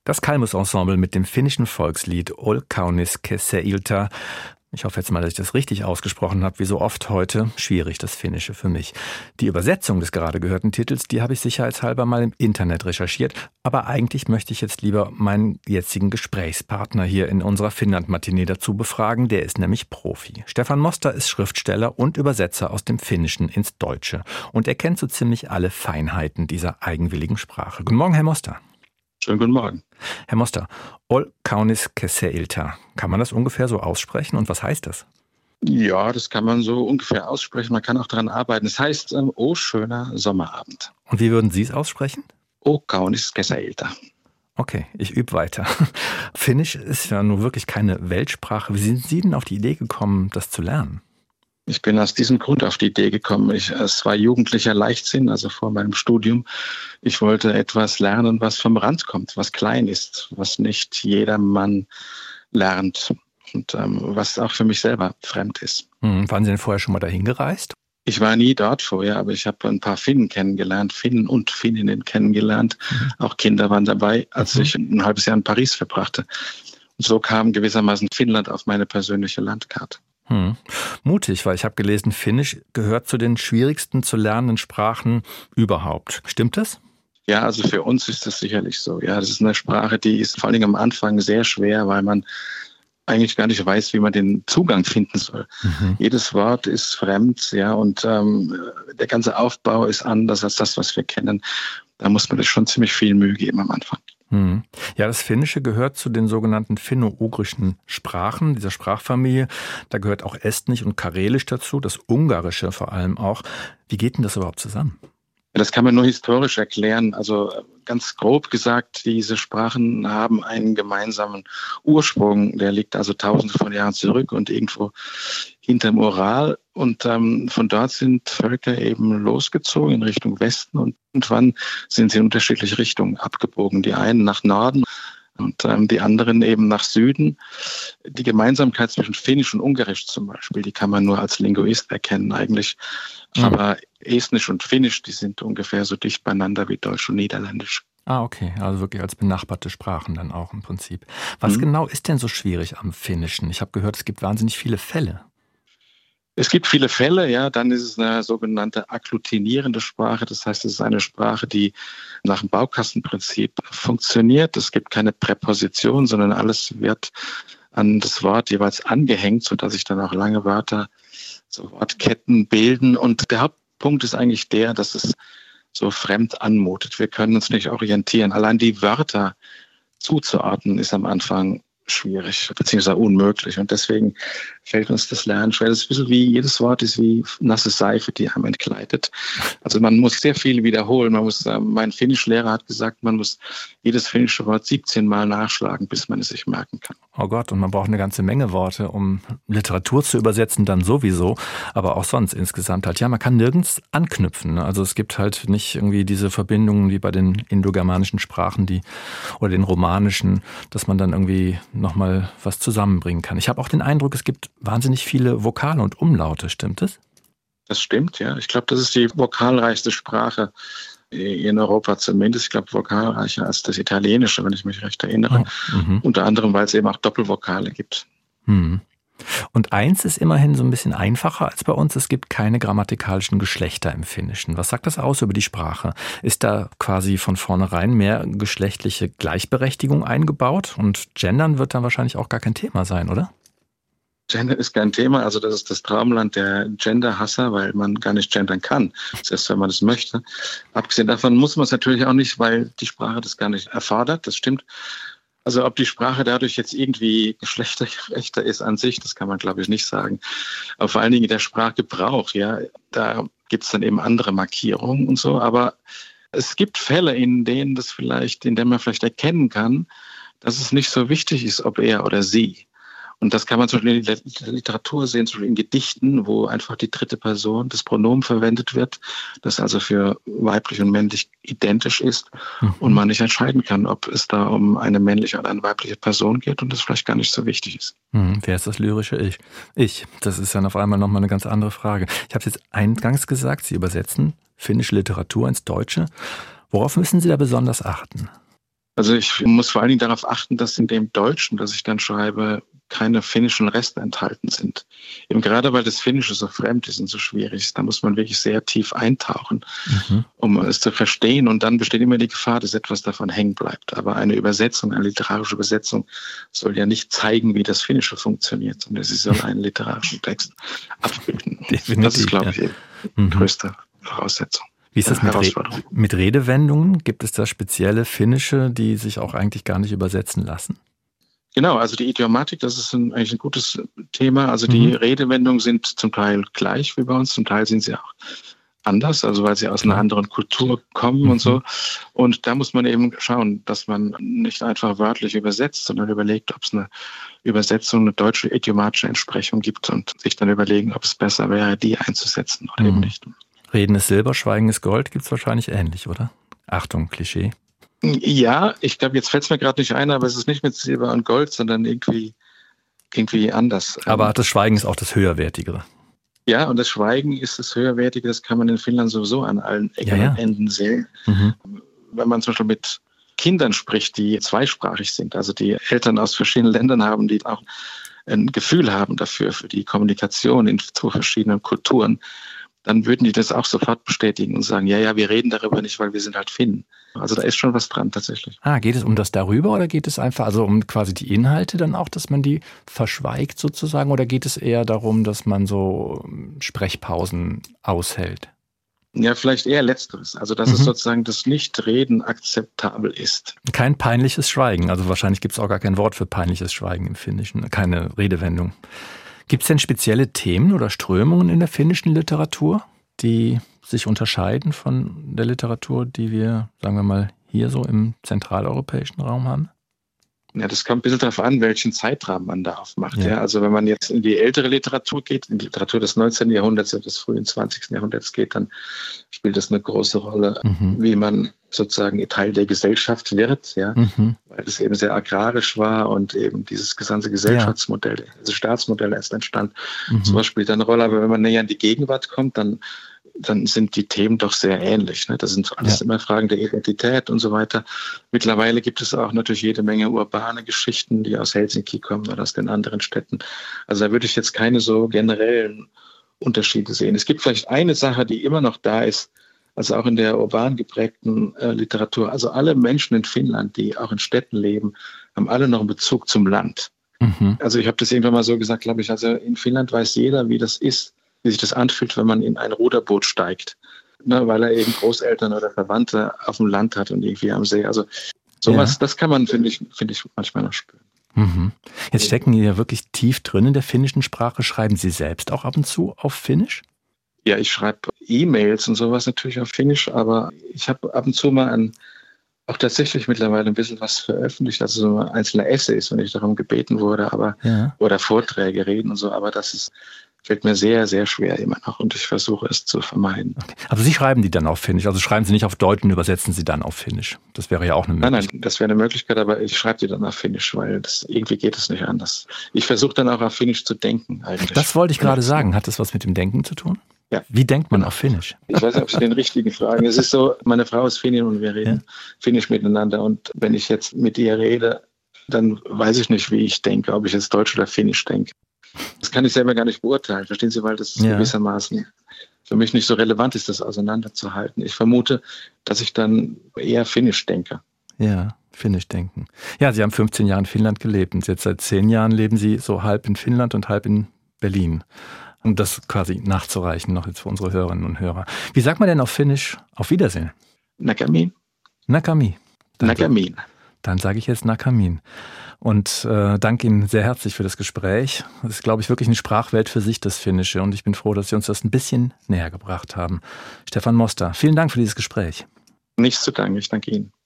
Das Kalmus-Ensemble mit dem finnischen Volkslied Ol kaunis kesä ilta. Ich hoffe jetzt mal, dass ich das richtig ausgesprochen habe, wie so oft heute. Schwierig, das Finnische für mich. Die Übersetzung des gerade gehörten Titels, die habe ich sicherheitshalber mal im Internet recherchiert. Aber eigentlich möchte ich jetzt lieber meinen jetzigen Gesprächspartner hier in unserer Finnland-Matinee dazu befragen. Der ist nämlich Profi. Stefan Moster ist Schriftsteller und Übersetzer aus dem Finnischen ins Deutsche. Und er kennt so ziemlich alle Feinheiten dieser eigenwilligen Sprache. Guten Morgen, Herr Moster. Schönen guten Morgen. Herr Moster, Ol kaunis kesä ilta. Kann man das ungefähr so aussprechen und was heißt das? Ja, das kann man so ungefähr aussprechen. Man kann auch daran arbeiten. Es heißt, oh, schöner Sommerabend. Und wie würden Sie es aussprechen? Ol kaunis kesä ilta. Okay, ich übe weiter. Finnisch ist ja nun wirklich keine Weltsprache. Wie sind Sie denn auf die Idee gekommen, das zu lernen? Ich bin aus diesem Grund auf die Idee gekommen. Es war jugendlicher Leichtsinn, also vor meinem Studium. Ich wollte etwas lernen, was vom Rand kommt, was klein ist, was nicht jedermann lernt und was auch für mich selber fremd ist. Waren Sie denn vorher schon mal dahin gereist? Ich war nie dort vorher, aber ich habe ein paar Finnen kennengelernt, Finnen und Finninnen kennengelernt. Auch Kinder waren dabei, als ich ein halbes Jahr in Paris verbrachte. Und so kam gewissermaßen Finnland auf meine persönliche Landkarte. Mutig, weil ich habe gelesen, Finnisch gehört zu den schwierigsten zu lernenden Sprachen überhaupt. Stimmt das? Ja, also für uns ist das sicherlich so. Ja, das ist eine Sprache, die ist vor allem am Anfang sehr schwer, weil man eigentlich gar nicht weiß, wie man den Zugang finden soll. Jedes Wort ist fremd, ja, und der ganze Aufbau ist anders als das, was wir kennen. Da muss man sich schon ziemlich viel Mühe geben am Anfang. Ja, das Finnische gehört zu den sogenannten finno-ugrischen Sprachen, dieser Sprachfamilie. Da gehört auch Estnisch und Karelisch dazu, das Ungarische vor allem auch. Wie geht denn das überhaupt zusammen? Das kann man nur historisch erklären. Also ganz grob gesagt, diese Sprachen haben einen gemeinsamen Ursprung. Der liegt also tausende von Jahren zurück und irgendwo hinterm Ural. Und von dort sind Völker eben losgezogen in Richtung Westen. Und irgendwann sind sie in unterschiedliche Richtungen abgebogen. Die einen nach Norden und die anderen eben nach Süden. Die Gemeinsamkeit zwischen Finnisch und Ungarisch zum Beispiel, die kann man nur als Linguist erkennen eigentlich. Aber Estnisch und Finnisch, die sind ungefähr so dicht beieinander wie Deutsch und Niederländisch. Ah, okay. Also wirklich als benachbarte Sprachen dann auch im Prinzip. Was genau ist denn so schwierig am Finnischen? Ich habe gehört, es gibt wahnsinnig viele Fälle. Es gibt viele Fälle, ja. Dann ist es eine sogenannte agglutinierende Sprache. Das heißt, es ist eine Sprache, die nach dem Baukastenprinzip funktioniert. Es gibt keine Präposition, sondern alles wird an das Wort jeweils angehängt, sodass sich dann auch lange Wörter, so Wortketten bilden. Und der Hauptpunkt ist eigentlich der, dass es so fremd anmutet. Wir können uns nicht orientieren. Allein die Wörter zuzuordnen ist am Anfang schwierig, beziehungsweise unmöglich. Und deswegen fällt uns das Lernen schwer. Das ist ein bisschen wie, jedes Wort ist wie nasse Seife, die einem entgleitet. Also man muss sehr viel wiederholen. Mein Finnischlehrer hat gesagt, man muss jedes finnische Wort 17 Mal nachschlagen, bis man es sich merken kann. Oh Gott, und man braucht eine ganze Menge Worte, um Literatur zu übersetzen, dann sowieso, aber auch sonst insgesamt halt. Ja, man kann nirgends anknüpfen. Also es gibt halt nicht irgendwie diese Verbindungen wie bei den indogermanischen Sprachen, oder den romanischen, dass man dann irgendwie nochmal was zusammenbringen kann. Ich habe auch den Eindruck, es gibt wahnsinnig viele Vokale und Umlaute. Stimmt das? Das stimmt, ja. Ich glaube, das ist die vokalreichste Sprache in Europa zumindest. Ich glaube, vokalreicher als das Italienische, wenn ich mich recht erinnere. Unter anderem, weil es eben auch Doppelvokale gibt. Und eins ist immerhin so ein bisschen einfacher als bei uns. Es gibt keine grammatikalischen Geschlechter im Finnischen. Was sagt das aus über die Sprache? Ist da quasi von vornherein mehr geschlechtliche Gleichberechtigung eingebaut? Und Gendern wird dann wahrscheinlich auch gar kein Thema sein, oder? Gender ist kein Thema. Also das ist das Traumland der Genderhasser, weil man gar nicht gendern kann, selbst wenn man es möchte. Abgesehen davon muss man es natürlich auch nicht, weil die Sprache das gar nicht erfordert. Das stimmt. Also ob die Sprache dadurch jetzt irgendwie geschlechtergerechter ist an sich, das kann man, glaube ich, nicht sagen. Aber vor allen Dingen der Sprachgebrauch, ja, da gibt es dann eben andere Markierungen und so. Aber es gibt Fälle, in denen man vielleicht erkennen kann, dass es nicht so wichtig ist, ob er oder sie. Und das kann man zum Beispiel in der Literatur sehen, zum Beispiel in Gedichten, wo einfach die dritte Person des Pronomen verwendet wird, das also für weiblich und männlich identisch ist und man nicht entscheiden kann, ob es da um eine männliche oder eine weibliche Person geht und das vielleicht gar nicht so wichtig ist. Wer ist das lyrische Ich? Das ist dann auf einmal nochmal eine ganz andere Frage. Ich habe es jetzt eingangs gesagt, Sie übersetzen finnische Literatur ins Deutsche. Worauf müssen Sie da besonders achten? Also ich muss vor allen Dingen darauf achten, dass in dem Deutschen, das ich dann schreibe, keine finnischen Reste enthalten sind. Eben gerade weil das Finnische so fremd ist und so schwierig ist, da muss man wirklich sehr tief eintauchen, um es zu verstehen. Und dann besteht immer die Gefahr, dass etwas davon hängen bleibt. Aber eine Übersetzung, eine literarische Übersetzung soll ja nicht zeigen, wie das Finnische funktioniert, sondern sie soll einen literarischen Text abbilden. Definitiv, das ist, glaube ich, die größte Voraussetzung. Wie ist das mit Redewendungen? Gibt es da spezielle finnische, die sich auch eigentlich gar nicht übersetzen lassen? Genau, also die Idiomatik, das ist eigentlich ein gutes Thema. Also die Redewendungen sind zum Teil gleich wie bei uns, zum Teil sind sie auch anders, also weil sie aus einer anderen Kultur kommen und so. Und da muss man eben schauen, dass man nicht einfach wörtlich übersetzt, sondern überlegt, ob es eine Übersetzung, eine deutsche idiomatische Entsprechung gibt und sich dann überlegen, ob es besser wäre, die einzusetzen oder eben nicht. Reden ist Silber, Schweigen ist Gold, gibt es wahrscheinlich ähnlich, oder? Achtung, Klischee. Ja, ich glaube, jetzt fällt es mir gerade nicht ein, aber es ist nicht mit Silber und Gold, sondern irgendwie anders. Aber das Schweigen ist auch das Höherwertigere. Ja, und das Schweigen ist das Höherwertige, das kann man in Finnland sowieso an allen Ecken und Enden sehen. Wenn man zum Beispiel mit Kindern spricht, die zweisprachig sind, also die Eltern aus verschiedenen Ländern haben, die auch ein Gefühl haben dafür, für die Kommunikation in zwei verschiedenen Kulturen, dann würden die das auch sofort bestätigen und sagen, ja, wir reden darüber nicht, weil wir sind halt Finnen. Also da ist schon was dran tatsächlich. Geht es um das darüber oder geht es einfach, also um quasi die Inhalte dann auch, dass man die verschweigt sozusagen, oder geht es eher darum, dass man so Sprechpausen aushält? Ja, vielleicht eher Letzteres. Also dass es sozusagen das Nichtreden akzeptabel ist. Kein peinliches Schweigen, also wahrscheinlich gibt es auch gar kein Wort für peinliches Schweigen im Finnischen, keine Redewendung. Gibt es denn spezielle Themen oder Strömungen in der finnischen Literatur, die sich unterscheiden von der Literatur, die wir, sagen wir mal, hier so im zentraleuropäischen Raum haben? Ja, das kommt ein bisschen darauf an, welchen Zeitrahmen man da aufmacht. Ja. Also wenn man jetzt in die ältere Literatur geht, in die Literatur des 19. Jahrhunderts oder des frühen 20. Jahrhunderts geht, dann spielt das eine große Rolle, wie man sozusagen Teil der Gesellschaft wird, ja, weil es eben sehr agrarisch war und eben dieses gesamte Gesellschaftsmodell, also Staatsmodell erst entstand. Sowas spielt eine Rolle, aber wenn man näher in die Gegenwart kommt, dann sind die Themen doch sehr ähnlich. Ne? Das sind alles immer Fragen der Identität und so weiter. Mittlerweile gibt es auch natürlich jede Menge urbane Geschichten, die aus Helsinki kommen oder aus den anderen Städten. Also da würde ich jetzt keine so generellen Unterschiede sehen. Es gibt vielleicht eine Sache, die immer noch da ist, also auch in der urban geprägten Literatur. Also alle Menschen in Finnland, die auch in Städten leben, haben alle noch einen Bezug zum Land. Also ich habe das irgendwann mal so gesagt, glaube ich, also in Finnland weiß jeder, wie das ist, wie sich das anfühlt, wenn man in ein Ruderboot steigt, ne, weil er eben Großeltern oder Verwandte auf dem Land hat und irgendwie am See. Also sowas, das kann man, finde ich, manchmal noch spüren. Jetzt stecken Sie ja wirklich tief drin in der finnischen Sprache. Schreiben Sie selbst auch ab und zu auf Finnisch? Ja, ich schreibe E-Mails und sowas natürlich auf Finnisch, aber ich habe ab und zu mal auch tatsächlich mittlerweile ein bisschen was veröffentlicht, also so einzelne Essays, wenn ich darum gebeten wurde, aber oder Vorträge, Reden und so, aber das fällt mir sehr, sehr schwer immer noch und ich versuche es zu vermeiden. Okay. Also Sie schreiben die dann auf Finnisch, also schreiben Sie nicht auf Deutsch und übersetzen Sie dann auf Finnisch. Das wäre ja auch eine Möglichkeit. Nein, das wäre eine Möglichkeit, aber ich schreibe die dann auf Finnisch, weil irgendwie geht es nicht anders. Ich versuche dann auch auf Finnisch zu denken eigentlich. Das wollte ich gerade sagen. Hat das was mit dem Denken zu tun? Ja. Wie denkt man auf Finnisch? Ich weiß nicht, ob Sie den richtigen fragen. Es ist so, meine Frau ist Finnin und wir reden Finnisch miteinander und wenn ich jetzt mit ihr rede, dann weiß ich nicht, wie ich denke, ob ich jetzt Deutsch oder Finnisch denke. Das kann ich selber gar nicht beurteilen, verstehen Sie, weil das gewissermaßen für mich nicht so relevant ist, das auseinanderzuhalten. Ich vermute, dass ich dann eher Finnisch denke. Ja, Finnisch denken. Ja, Sie haben 15 Jahre in Finnland gelebt und jetzt seit 10 Jahren leben Sie so halb in Finnland und halb in Berlin. Um das quasi nachzureichen, noch jetzt für unsere Hörerinnen und Hörer. Wie sagt man denn auf Finnisch auf Wiedersehen? Nakamin. Nakami. Nakamin. Dann sage ich jetzt Nakamin. Und danke Ihnen sehr herzlich für das Gespräch. Das ist, glaube ich, wirklich eine Sprachwelt für sich, das Finnische. Und ich bin froh, dass Sie uns das ein bisschen näher gebracht haben. Stefan Moster, vielen Dank für dieses Gespräch. Nichts zu danken, ich danke Ihnen.